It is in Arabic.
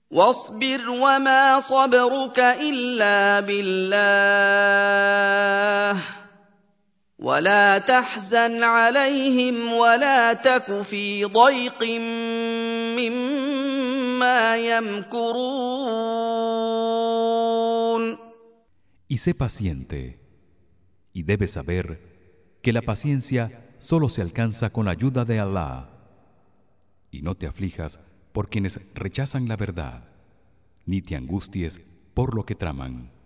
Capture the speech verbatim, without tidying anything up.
واصبر وما صبرك إلا بالله ولا تحزن عليهم ولا تك في ضيق مما يمكرون. Y sé paciente, y debes saber que la paciencia solo se alcanza con la ayuda de Allah. Y no te aflijas por quienes rechazan la verdad, ni te angusties por lo que traman.